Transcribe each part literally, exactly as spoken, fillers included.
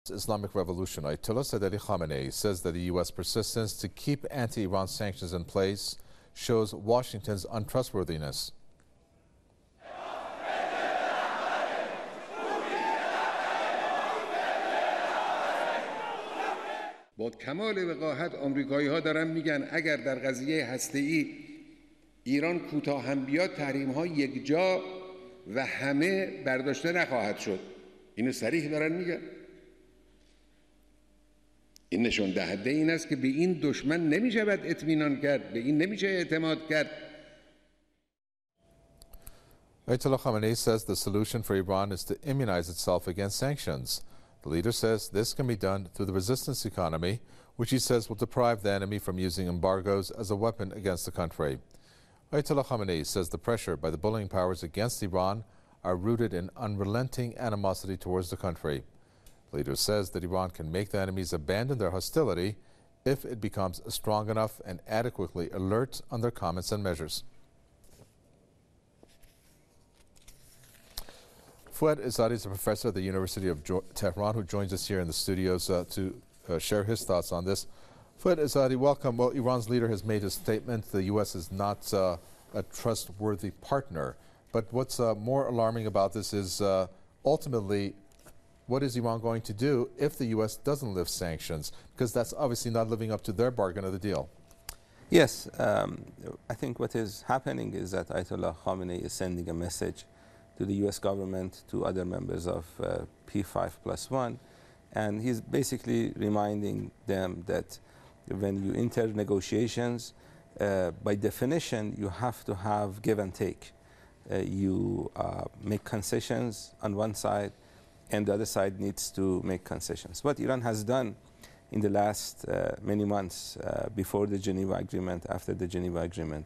Islamic Revolution, Ayatollah Sayyid Ali Khamenei says that the U S persistence to keep anti-Iran sanctions in place shows Washington's untrustworthiness. با کمال وقاحت آمریکایی‌ها دارن میگن اگر در قضیه هسته‌ای ایران کوتاه هم بیاد تحریم‌ها یک جا و همه برداشته نخواهد شد. اینو صریح دارن میگن. این نشون دهنده این است که به این دشمن نمی‌شود اطمینان کرد، به این نمیشه اعتماد کرد. Ayatollah Khamenei says the solution for Iran is to immunize itself against sanctions. The leader says this can be done through the resistance economy, which he says will deprive the enemy from using embargoes as a weapon against the country. Ayatollah Khamenei says the pressure by the bullying powers against Iran are rooted in unrelenting animosity towards the country. The leader says that Iran can make the enemies abandon their hostility if it becomes strong enough and adequately alert on their comments and measures. Fouad Izzadi is a professor at the University of Tehran who joins us here in the studios uh, to uh, share his thoughts on this. Fouad Izzadi, welcome. Well, Iran's leader has made a statement. The U S is not uh, a trustworthy partner. But what's uh, more alarming about this is uh, ultimately, what is Iran going to do if the U S doesn't lift sanctions? Because that's obviously not living up to their bargain of the deal. Yes, um, I think what is happening is that Ayatollah Khamenei is sending a message to the U S government, to other members of uh, P five plus one, and he's basically reminding them that when you enter negotiations, uh, by definition, you have to have give and take. Uh, you uh, make concessions on one side, and the other side needs to make concessions. What Iran has done in the last uh, many months uh, before the Geneva Agreement, after the Geneva Agreement,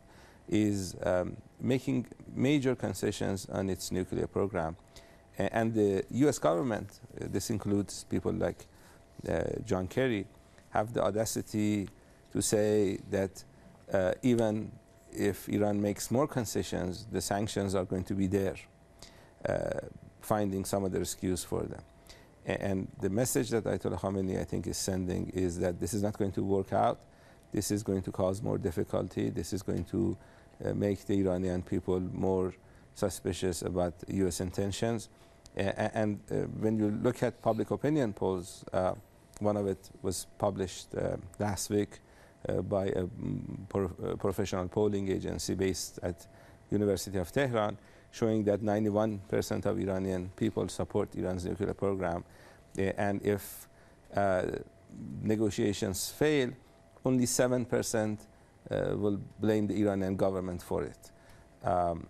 is um, making major concessions on its nuclear program. A and the U S government, uh, this includes people like uh, John Kerry, have the audacity to say that uh, even if Iran makes more concessions, the sanctions are going to be there, uh, finding some other excuse for them. A and the message that Ayatollah Khamenei, I think, is sending is that this is not going to work out. This is going to cause more difficulty. This is going to uh, make the Iranian people more suspicious about U S intentions. A and uh, when you look at public opinion polls, uh, one of it was published uh, last week uh, by a pro uh, professional polling agency based at University of Tehran, showing that ninety-one percent of Iranian people support Iran's nuclear program. Uh, and if uh, negotiations fail, only seven percent uh, will blame the Iranian government for it. Um,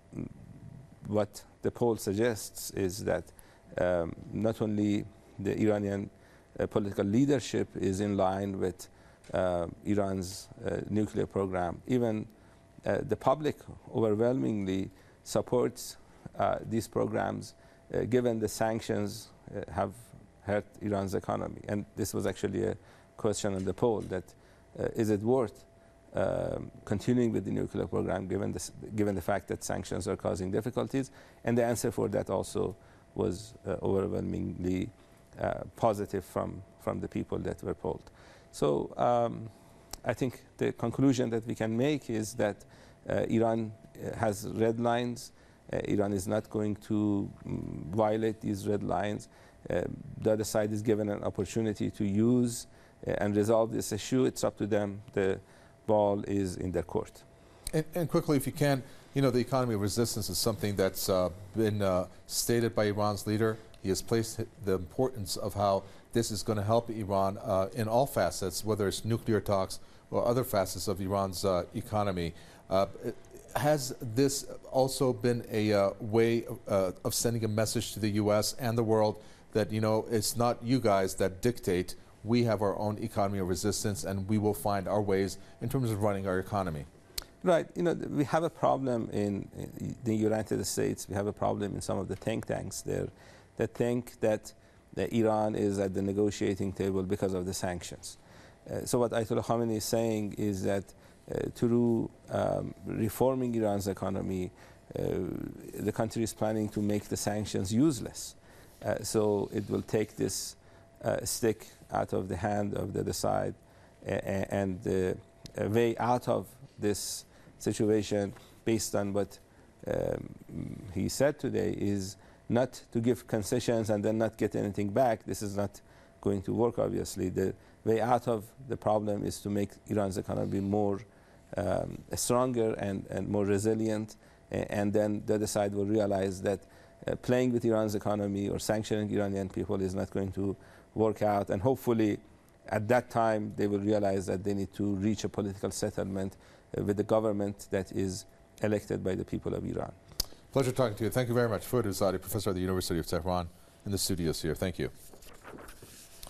what the poll suggests is that um, not only the Iranian uh, political leadership is in line with uh, Iran's uh, nuclear program, even uh, the public overwhelmingly supports uh, these programs, uh, given the sanctions uh, have hurt Iran's economy. And this was actually a question on the poll, that uh, is it worth uh, continuing with the nuclear program given, this, given the fact that sanctions are causing difficulties? And the answer for that also was uh, overwhelmingly uh, positive from, from the people that were polled. So um, I think the conclusion that we can make is that uh, Iran has red lines. Uh, Iran is not going to um, violate these red lines. Uh, the other side is given an opportunity to use uh, and resolve this issue. It's up to them. The ball is in their court. And, and quickly, if you can, you know, the economy of resistance is something that's uh, been uh, stated by Iran's leader. He has placed the importance of how this is going to help Iran uh, in all facets, whether it's nuclear talks or other facets of Iran's uh, economy. Uh, has this also been a uh, way uh, of sending a message to the U S and the world that, you know, it's not you guys that dictate, we have our own economy of resistance and we will find our ways in terms of running our economy? Right. You know, we have a problem in, in the United States. We have a problem in some of the think tanks there that think that, that Iran is at the negotiating table because of the sanctions. Uh, so what Ayatollah Khamenei is saying is that uh, through um, reforming Iran's economy, uh, the country is planning to make the sanctions useless. Uh, so it will take this uh, stick out of the hand of the other side, a- and the a way out of this situation, based on what um, he said today, is not to give concessions and then not get anything back. This is not going to work, obviously. The way out of the problem is to make Iran's economy more um, stronger and, and more resilient, a- and then the other side will realize that uh, playing with Iran's economy or sanctioning Iranian people is not going to work out, and hopefully at that time they will realize that they need to reach a political settlement uh, with the government that is elected by the people of Iran. Pleasure talking to you. Thank you very much. Fuad Uzadi, professor at the University of Tehran, in the studios here. Thank you.